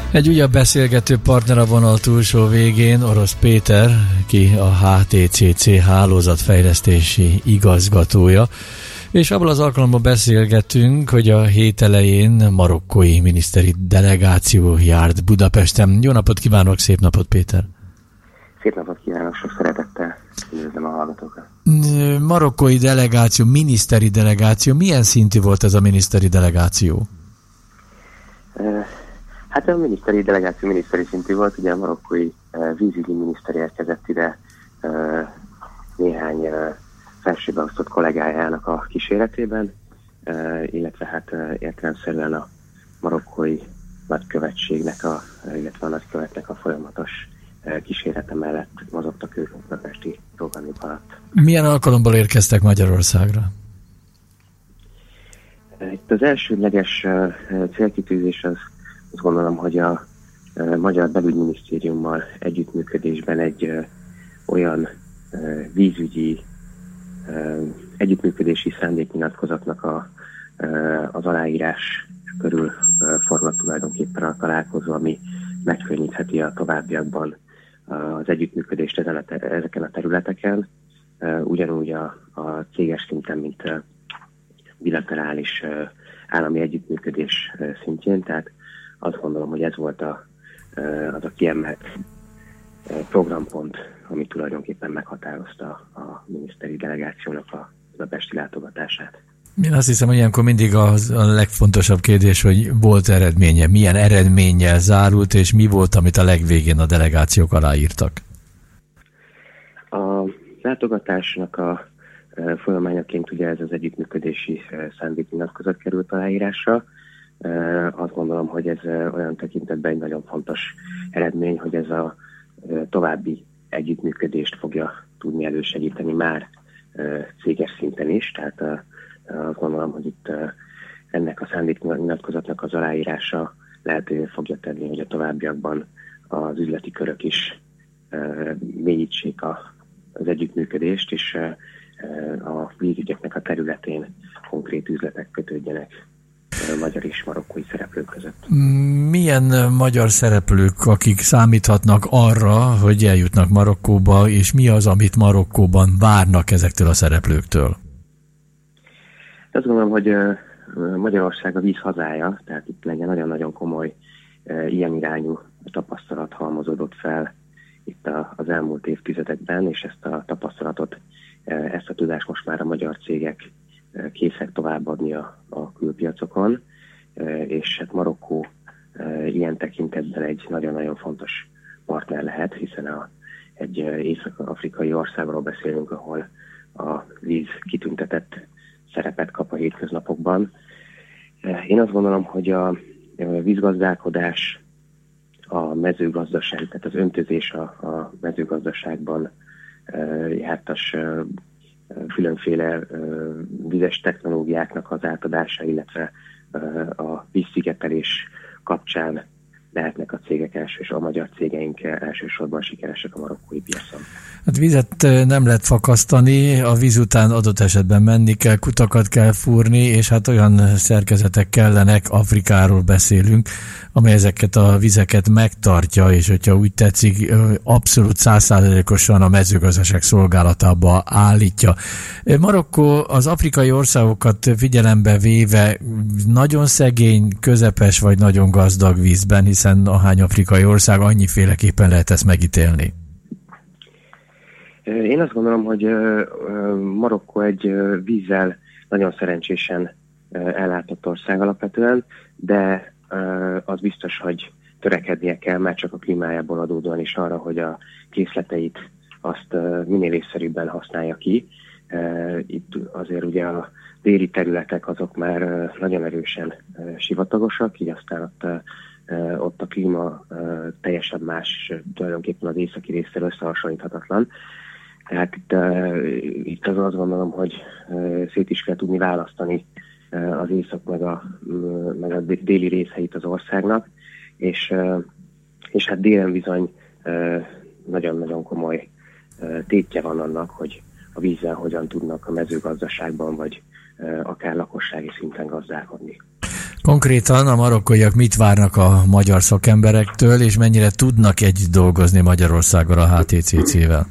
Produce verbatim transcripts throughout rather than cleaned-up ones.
Egy újabb beszélgető partner a vonal túlsó végén, Orosz Péter, ki a há té cé cé hálózatfejlesztési igazgatója, és abban az alkalommal beszélgetünk, hogy a hét elején marokkói miniszteri delegáció járt Budapesten. Jó napot kívánok, szép napot, Péter! Szép napot kívánok, sok szeretettel üdvözlöm a hallgatókat. Marokkói delegáció, miniszteri delegáció, milyen szintű volt ez a miniszteri delegáció? Hát a miniszteri delegáció miniszteri szintű volt, ugye a marokkói vízügyi miniszter érkezett ide néhány felsőbeosztott kollégájának a kíséretében, illetve hát értelemszerűen a marokkói nagykövetségnek, a, illetve a nagykövetnek a folyamatos kísérete mellett mozogtak ők a budapesti Róganép alatt. Milyen alkalomból érkeztek Magyarországra? Itt az elsődleges célkitűzés az, azt gondolom, hogy a Magyar Belügyminisztériummal együttműködésben egy olyan vízügyi együttműködési szándéknyilatkozatnak a, az aláírás körül forgat tulajdonképpen a találkozó, ami megkönnyítheti a továbbiakban az együttműködést ezen a ter- ezeken a területeken, ugyanúgy a, a céges szinten, mint bilaterális állami együttműködés szintjén, tehát azt gondolom, hogy ez volt a, az a kiemelt programpont, ami tulajdonképpen meghatározta a miniszteri delegációnak a budapesti látogatását. Én azt hiszem, hogy ilyenkor mindig az a legfontosabb kérdés, hogy volt eredménye, milyen eredménnyel zárult, és mi volt, amit a legvégén a delegációk aláírtak? A látogatásnak a folyamányaként ugye ez az együttműködési szándéknyilatkozat került aláírásra. Azt gondolom, hogy ez olyan tekintetben egy nagyon fontos eredmény, hogy ez a további együttműködést fogja tudni elősegíteni már céges szinten is, tehát azt gondolom, hogy itt ennek a szándéknyilatkozatnak az aláírása lehetővé fogja tenni, hogy a továbbiakban az üzleti körök is mélyítsék a, az együttműködést, és a vízügyeknek a területén konkrét üzletek kötődjenek magyar és marokkói szereplők között. Milyen magyar szereplők, akik számíthatnak arra, hogy eljutnak Marokkóba, és mi az, amit Marokkóban várnak ezektől a szereplőktől? Azt gondolom, hogy Magyarország a víz hazája, tehát itt legyen nagyon-nagyon komoly ilyen irányú tapasztalat halmozódott fel itt az elmúlt évtizedekben, és ezt a tapasztalatot, ezt a tudást most már a magyar cégek készek továbbadni a, a külpiacokon, és hát Marokkó ilyen tekintetben egy nagyon-nagyon fontos partner lehet, hiszen a, egy észak-afrikai országról beszélünk, ahol a víz kitüntetett szerepet kap a hétköznapokban. Én azt gondolom, hogy a vízgazdálkodás, a mezőgazdaság, tehát az öntözés a, a mezőgazdaságban jártas különféle vizes technológiáknak az átadása, illetve a vízszigetelés kapcsán lehetnek a cégek elsős, a magyar cégeink elsősorban sikeresek a marokkói piacon. Hát vizet nem lehet fakasztani, a víz után adott esetben menni kell, kutakat kell fúrni, és hát olyan szerkezetek kellenek, Afrikáról beszélünk, amely ezeket a vizeket megtartja, és hogyha úgy tetszik, abszolút száz százalékosan a mezőgazdaság szolgálatába állítja. Marokkó az afrikai országokat figyelembe véve nagyon szegény, közepes vagy nagyon gazdag vízben, hiszen ahány afrikai ország, annyiféleképpen lehet ezt megítélni. Én azt gondolom, hogy Marokkó egy vízzel nagyon szerencsésen ellátott ország alapvetően, de az biztos, hogy törekednie kell már csak a klímájából adódóan is arra, hogy a készleteit azt minél észszerűbben használja ki. Itt azért ugye a déli területek azok már nagyon erősen sivatagosak, így aztán ott, ott a klíma teljesen más, tulajdonképpen az északi részsel összehasonlíthatatlan. Tehát itt, itt az azt gondolom, hogy szét is kell tudni választani az észak meg a, meg a déli részeit az országnak, és, és hát délen bizony nagyon-nagyon komoly tétje van annak, hogy a vízzel hogyan tudnak a mezőgazdaságban, vagy akár lakossági szinten gazdálkodni. Konkrétan a marokkóiak mit várnak a magyar szakemberektől, és mennyire tudnak együtt dolgozni Magyarországgal a há té cé cé-vel?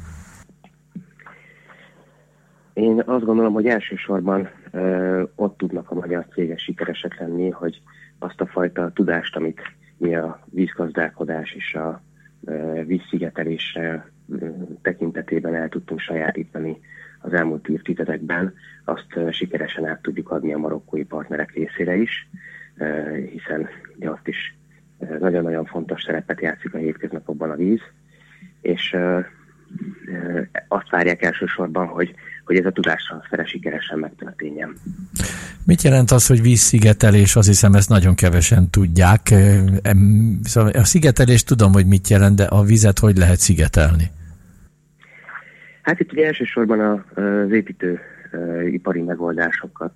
Én azt gondolom, hogy elsősorban ö, ott tudnak a magyar cégek sikeresek lenni, hogy azt a fajta tudást, amit mi a vízgazdálkodás és a ö, vízszigetelésre ö, tekintetében el tudtunk sajátítani az elmúlt évtizedekben, azt ö, sikeresen át tudjuk adni a marokkói partnerek részére is, ö, hiszen ugye azt is ö, nagyon-nagyon fontos szerepet játszik a hétköznapokban a víz, és ö, ö, azt várják elsősorban, hogy hogy ez a tudástranszfere sikeresen megtörténjen. Mit jelent az, hogy vízszigetelés? Azt hiszem, ezt nagyon kevesen tudják. A szigetelés tudom, hogy mit jelent, de a vizet hogy lehet szigetelni? Hát itt ugye elsősorban az építőipari megoldásokat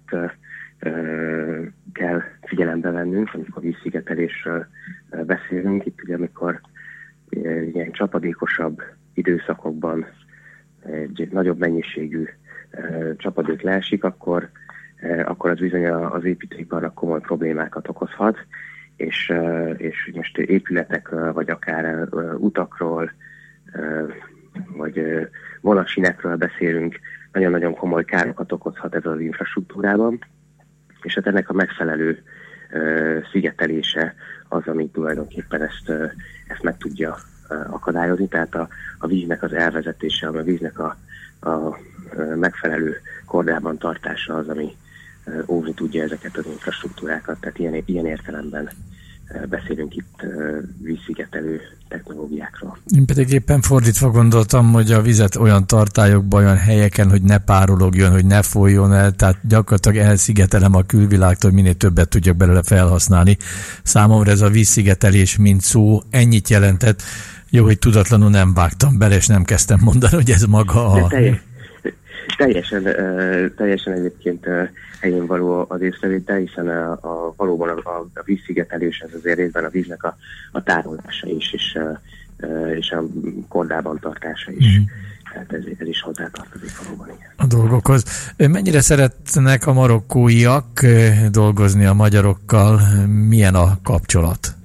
kell figyelembe vennünk, amikor vízszigetelésről beszélünk. Itt ugye, amikor ilyen csapadékosabb időszakokban egy nagyobb mennyiségű e, csapadék leesik, akkor, e, akkor az bizony az építőiparnak komoly problémákat okozhat, és, e, és most épületekről, vagy akár e, utakról, e, vagy e, vonatsinekről beszélünk, nagyon-nagyon komoly károkat okozhat ez az infrastruktúrában, és hát ennek a megfelelő e, szigetelése az, ami tulajdonképpen ezt, e, ezt meg tudja akadályozni, tehát a, a víznek az elvezetése, a víznek a, a megfelelő kordában tartása az, ami óvni tudja ezeket az infrastruktúrákat, tehát ilyen, ilyen értelemben beszélünk itt vízszigetelő technológiákról. Én pedig éppen fordítva gondoltam, hogy a vizet olyan tartályokban, olyan helyeken, hogy ne párologjon, hogy ne folyjon el, tehát gyakorlatilag elszigetelem a külvilágtól, hogy minél többet tudjak belőle felhasználni. Számomra ez a vízszigetelés, mint szó, ennyit jelentett. Jó, hogy tudatlanul nem vágtam bele, és nem kezdtem mondani, hogy ez maga a... Teljes, teljesen, teljesen egyébként helyén való az észrevétel, hiszen a, a, valóban a, a, a vízszigetelés ez azért részben a víznek a, a tárolása is, és, és a kordában tartása is. Mm. Tehát ez, ez is hozzátartozik valóban. Igen. A dolgokhoz. Mennyire szeretnek a marokkóiak dolgozni a magyarokkal? Milyen a kapcsolat?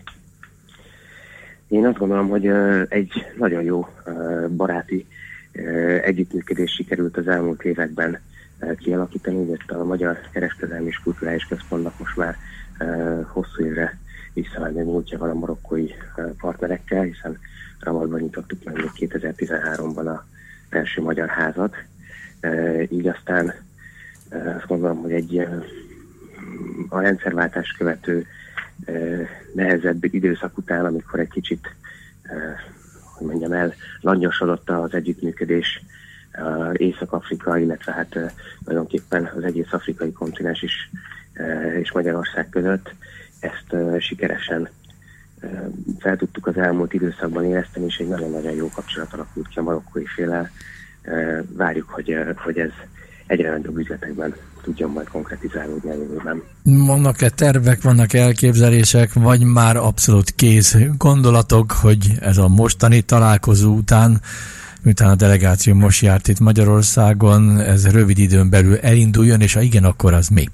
Én azt gondolom, hogy egy nagyon jó baráti együttműködés sikerült az elmúlt években kialakítani, mert a Magyar Kereskedelmi és Kulturális Központnak most már hosszú évre visszavágni múltja van a marokkói partnerekkel, hiszen Ramalban nyitottuk meg még kétezer-tizenháromban a első magyar házat. Így aztán azt gondolom, hogy egy a rendszerváltás követő nehezebb időszak után, amikor egy kicsit, hogy mondjam el, langyosodott az együttműködés Észak-Afrika, illetve hát tulajdonképpen az egész afrikai kontinens is és Magyarország között. Ezt sikeresen fel tudtuk az elmúlt időszakban érezteni, és egy nagyon-nagyon jó kapcsolat alakult ki a marokkói féllel. Várjuk, hogy, hogy ez egyre nagyobb üzletekben tudjon majd konkretizálódni a jövőben. Vannak-e tervek, vannak elképzelések, vagy már abszolút kész gondolatok, hogy ez a mostani találkozó után, miután a delegáció most járt itt Magyarországon, ez rövid időn belül elinduljon, és ha igen, akkor az mi?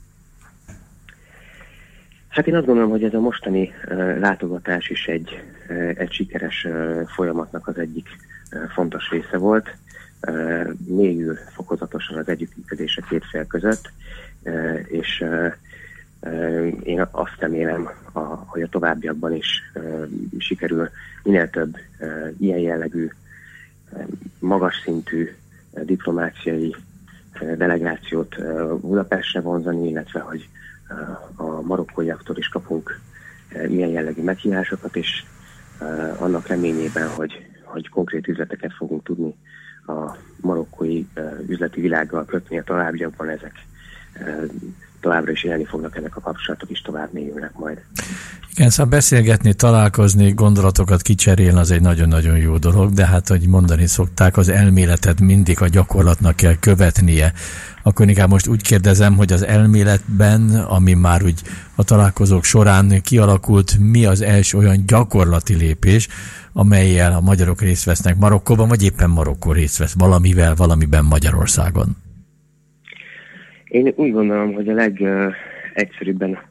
Hát én azt gondolom, hogy ez a mostani uh, látogatás is egy, uh, egy sikeres uh, folyamatnak az egyik uh, fontos része volt. Uh, mélyül fokozatosan az együttműködés a két fél között, uh, és uh, uh, én azt remélem, a, hogy a továbbiakban is uh, sikerül minél több uh, ilyen jellegű, uh, magas szintű uh, diplomáciai uh, delegációt uh, Budapestre vonzani, illetve hogy uh, a marokkóiaktól is kapunk uh, ilyen jellegű meghívásokat, és uh, annak reményében, hogy, hogy konkrét üzleteket fogunk tudni a marokkói uh, üzleti világgal kötni a továbbiakban, ezek uh, továbbra is élni fognak, ennek a kapcsolatok is tovább mélyülnek majd. Igen, szóval beszélgetni, találkozni, gondolatokat kicserélni az egy nagyon-nagyon jó dolog, de hát, hogy mondani szokták, az elméletet mindig a gyakorlatnak kell követnie. Akkor inkább most úgy kérdezem, hogy az elméletben, ami már úgy a találkozók során kialakult, mi az első olyan gyakorlati lépés, amellyel a magyarok részt vesznek Marokkóban, vagy éppen Marokkó részt vesz valamivel, valamiben Magyarországon? Én úgy gondolom, hogy a legegyszerűbben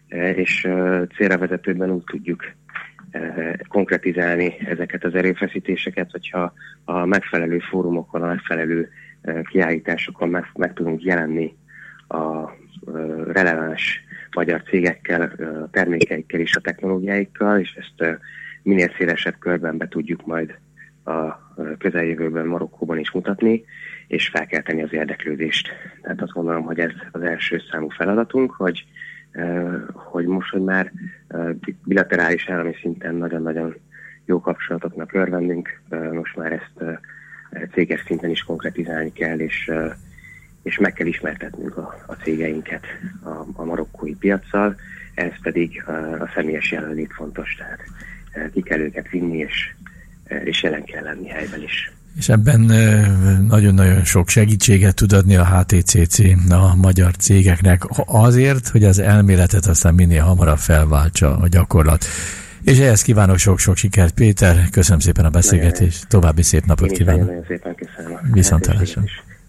és célra vezetőben úgy tudjuk konkretizálni ezeket az erőfeszítéseket, hogyha a megfelelő fórumokon, a megfelelő kiállításokon meg, meg tudunk jelenni a releváns magyar cégekkel, termékeikkel és a technológiáikkal, és ezt minél szélesebb körben be tudjuk majd a közeljövőben Marokkóban is mutatni, és felkelteni az érdeklődést. Tehát azt gondolom, hogy ez az első számú feladatunk, hogy, hogy most, hogy már bilaterális állami szinten nagyon-nagyon jó kapcsolatoknak örvendünk, most már ezt céges szinten is konkretizálni kell, és, és meg kell ismertetnünk a, a cégeinket a, a marokkói piaccal, ez pedig a, a személyes jelenlét fontos, tehát ki kell őket vinni, és, és jelen kell lenni helyben is. És ebben nagyon-nagyon sok segítséget tud adni a há té cé cé a magyar cégeknek azért, hogy az elméletet aztán minél hamarabb felváltsa a gyakorlat. És ehhez kívánok sok-sok sikert, Péter. Köszönöm szépen a beszélgetést. További szép napot kívánok. Nagyon szépen köszönöm. Viszontlátásra.